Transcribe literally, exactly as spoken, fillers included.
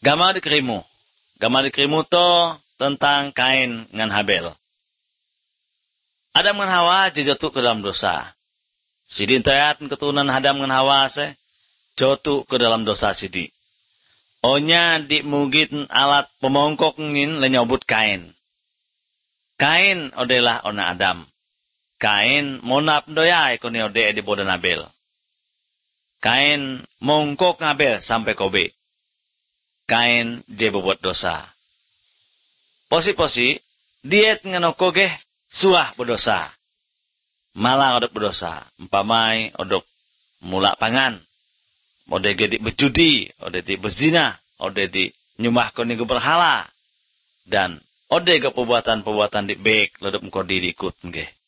Gama dikerimu. Gama dikerimu to tentang Kain ngan Habel. Adam ngan Hawa jatuh ke dalam dosa. Sidi tayat keturunan Adam ngan Hawa se jatuh ke dalam dosa sidi. Onya dimugit alat pemongkok ngin lenyobut Kain. Kain odelah ona Adam. Kain monap doyai koni ode di bodan Abel. Kain mongkok ngabel sampai kobe. Kain je bobot dosa. Posi-posi, diet ngenoko geh suah berdosa. Malah odok berdosa. Empamai odok mulak pangan. Ode gedik berjudi, ode di berzina, ode di nyumbah koni berhala. Dan ode ke perbuatan-perbuatan di bek, lodok mko diri ikut nge.